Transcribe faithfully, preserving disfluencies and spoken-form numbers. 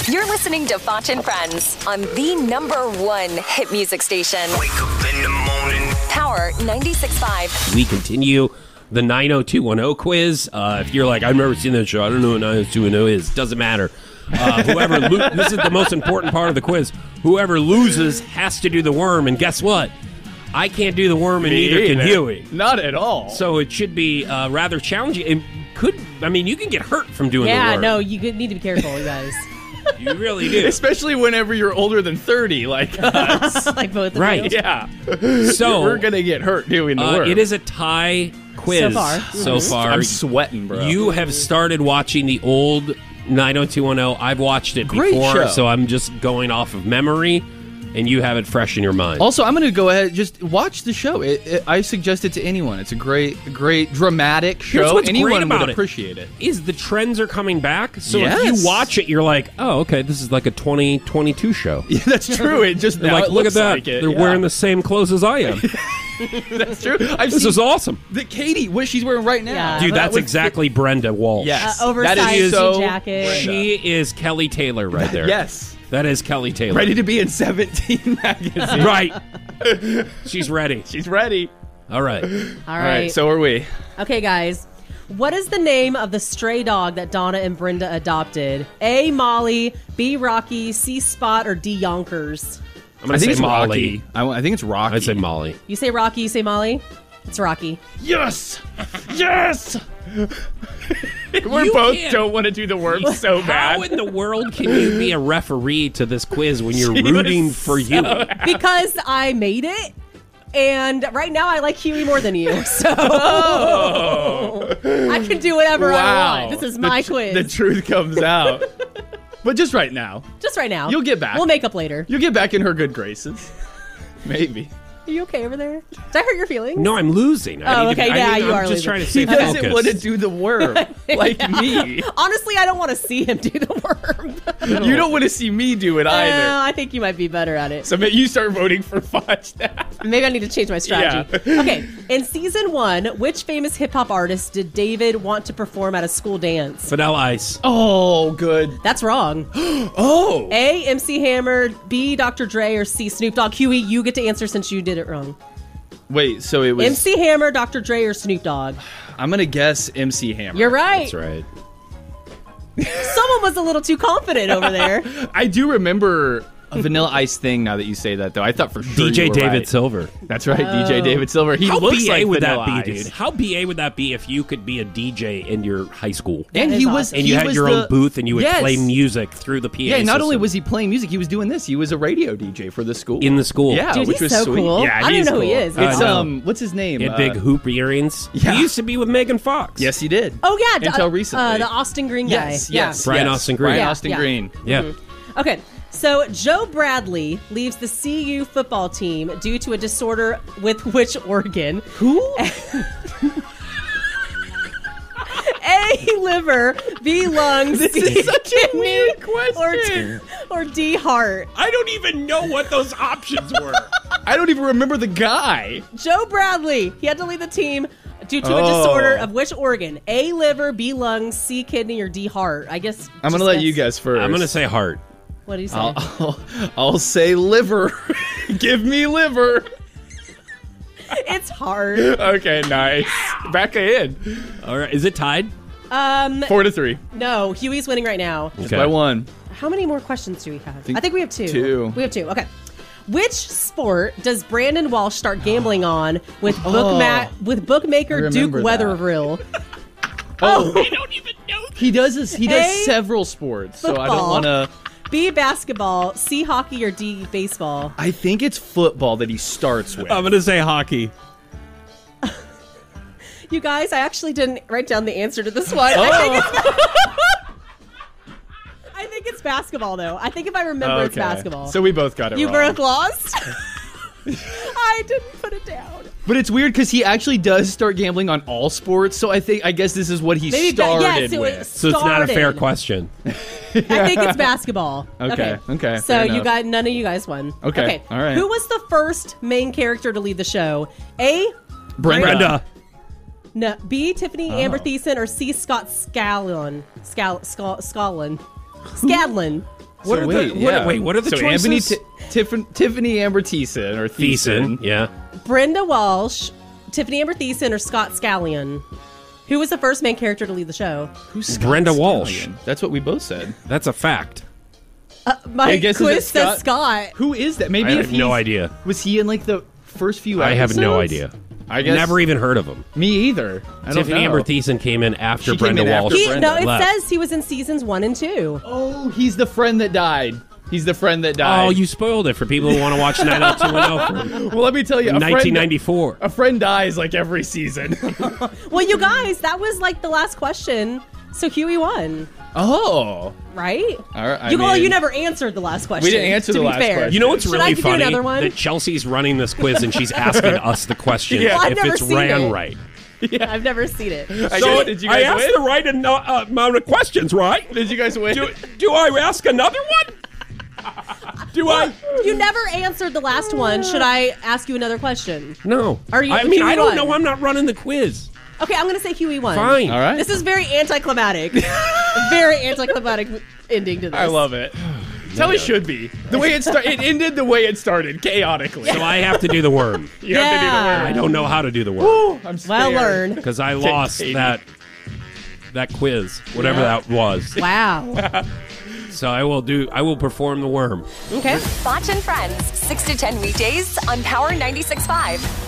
You're listening to Foch and Friends on the number one hit music station. Wake up in the morning. Power ninety-six point five. We continue the nine oh two one oh quiz. Uh, if you're like, I've never seen that show, I don't know what nine oh two one oh is, doesn't matter. Uh, whoever lo- this is the most important part of the quiz. Whoever loses has to do the worm, and guess what? I can't do the worm, and Me neither can either. Huey. Not at all. So it should be uh, rather challenging. It could, I mean, you can get hurt from doing the Yeah, worm. no, you need to be careful, you guys. You really do. Especially whenever you're older than thirty, like us. Like both of Right. you. Yeah. So we're going to get hurt doing the uh, work. it is a tie quiz So far. So far. I'm sweating, bro. You have started watching the old nine oh two one oh. I've watched it Great before, show. so I'm just going off of memory, and you have it fresh in your mind. Also, I'm going to go ahead just watch the show. It, it, I suggest it to anyone. It's a great, great dramatic show. Here's what's anyone great about would it. appreciate it. Is the trends are coming back, so if Yes. you watch it, you're like, oh, okay, this is like a twenty twenty-two show. Yeah, that's true. It just You're now like, it look at looks that. like it. They're Yeah. wearing the same clothes as I am. That's true. I've This seen is awesome. the Katie, what she's wearing right now. Yeah. Dude, but that's with exactly Brenda Walsh. Yes. Uh, oversized that is so jacket. She is Kelly Taylor right there. Yes. That is Kelly Taylor. Ready to be in seventeen magazine. Right. She's ready. She's ready. All right. All All right. right, so are we. Okay, guys. What is the name of the stray dog that Donna and Brenda adopted? A. Molly, B. Rocky, C. Spot, or D. Yonkers? I'm going I to think say it's Molly. Rocky. I, I think it's Rocky. I'd say Molly. You say Rocky, you say Molly? It's Rocky. Yes! Yes! We You both can't- don't want to do the work so bad. How in the world can you be a referee to this quiz when you're She was rooting for you? Because I made it, and right now I like Huey more than you, so I can do whatever I want. This is my the, tr- quiz. The truth comes out. But just right now. Just right now. You'll get back. We'll make up later. You'll get back in her good graces. Maybe. Are you okay over there? Did I hurt your feelings? No, I'm losing. I Oh, need to- okay, I yeah, need to- you I'm are just losing. trying to stay He doesn't focused. want to do the worm like me. Honestly, I don't want to see him do the worm. You don't want to see me do it Uh, either. I think you might be better at it. So maybe you start voting for Foch now. Maybe I need to change my strategy. Okay, in season one, which famous hip hop artist did David want to perform at a school dance? Vanilla Ice. Oh, good. That's wrong. Oh. A. M C Hammer, B. Doctor Dre, or C. Snoop Dogg. Huey, you get to answer since you did it wrong. Wait, so it was... M C Hammer, Doctor Dre, or Snoop Dogg. I'm going to guess M C Hammer. You're right. That's right. Someone was a little too confident over there. I do remember a Vanilla Ice thing now that you say that, though. I thought for sure D J you were David right. Silver. That's right, D J Oh. David Silver. He How looks B A like would Vanilla that be, Ice. dude? How B A would that be if you could be a D J in your high school? And That he is was, awesome. And he you had was your the- own booth and you would Yes. play music through the P A Yeah, not only system. was he playing music, he was doing this. He was a radio D J for the school. In the school. Yeah, Dude, which he's was so sweet. cool. Yeah, I don't he's even know who he cool. is. It's I know. um, what's his name? He had Uh, big hoop earrings. yeah. He used to be with Megan Fox. Yes, he did. Oh, yeah. d- Until uh, recently. Uh, the Austin Green guy. Yes, Yeah. yes, Brian yes. Austin Green. Brian Yeah, Austin yeah. Green. Yeah. Okay, so Joe Bradley leaves the C U football team due to a disorder with which organ? Who? A, liver, B, lungs, This C, is such a kidney, weird question. Or, or D, heart. I don't even know what those options were. I don't even remember the guy. Joe Bradley, he had to leave the team due to a Oh. disorder of which organ? A, liver, B, lungs, C, kidney, or D, heart? I guess. I'm just gonna let guess. you guess first. I'm going to say heart. What do you say? I'll, I'll, I'll say liver. Give me liver. It's hard. Okay, nice. Back in. All right. Is it tied? Um, Four to three. no, Huey's winning right now. Just by one. How many more questions do we have? think I think we have two. two. We have two. Okay. Which sport does Brandon Walsh start gambling on with bookma- with I bookmaker Duke remember that. Weatherville? Oh, I don't even know. he does this. He does A, several sports, so I don't football. want to. B, basketball, C, hockey, or D, baseball? I think it's football that he starts with. I'm going to say hockey. You guys, I actually didn't write down the answer to this one. Oh. I, think it's, I think it's basketball, though. I think if I remember, it's Okay. basketball. So we both got it you wrong. both lost? I didn't put it down. But it's weird because he actually does start gambling on all sports. So I think I guess this is what he Maybe ba- started yes, it was- with. So it's not a fair Started. question. I think it's basketball. Okay, okay, So fair you enough. got none of you guys won. Okay, all right. Who was the first main character to lead the show? A. Brenda. Brenda. No, B. Tiffany Oh. Amber Thiessen, or C. Scott Scallon. Scal, Scal, Scallon. Scadlin. What so are wait, the, what, yeah. wait, what are the so choices? Anthony, T- Tiffany, Tiffany Amber Thiessen or Thiessen. Thiessen, yeah. Brenda Walsh, Tiffany Amber Thiessen, or Scott Scallion? Who was the first main character to lead the show? Who's Scott Brenda Scallion? Walsh. That's what we both said. That's a fact. Uh, my I guess, is quiz it says Scott? Scott. Who is that? Maybe I if have no he's- idea. Was he in like the first few I episodes? have no idea. I guess Never even heard of him. me either. I don't Tiffany know. Amber Thiessen came in after She came Brenda in after Walsh. He, Brenda no, it left. says he was in seasons one and two. Oh, he's the friend that died. He's the friend that died. Oh, you spoiled it for people who want to watch nine oh two one oh from Well, let me tell you, a nineteen friend, ninety-four. a friend dies like every season. Well, you guys, that was like the last question, so Huey won, Oh, right? all right. I you, well, mean, you never answered the last question. We didn't answer to the be last fair. question. You know what's Should really I give you funny? another one? That Chelsea's running this quiz and she's asking us the question Yeah. Well, I've if never it's seen ran it. right. I've never seen it. I So guess- did you I guys asked win? the right eno- uh, amount of questions, right? Did you guys win? Do, do I ask another one? Do I? You never answered the last one. Should I ask you another question? No. Are you- I mean, Huey I don't won. know. I'm not running the quiz. Okay, I'm going to say Huey won. Fine. All right. This is very anticlimactic. very anticlimactic ending to this. I love it. That's how it should be. The way it started, it ended the way it started, chaotically. So I have to do the worm. You have to do the Yeah. word. I don't know how to do the worm Ooh, I'm Well scared. learned. because I lost Katie. that that quiz, whatever Yeah. that was. Wow. So I will do. I will perform the worm. Okay. Foch and Friends, six to ten weekdays on Power ninety-six point five.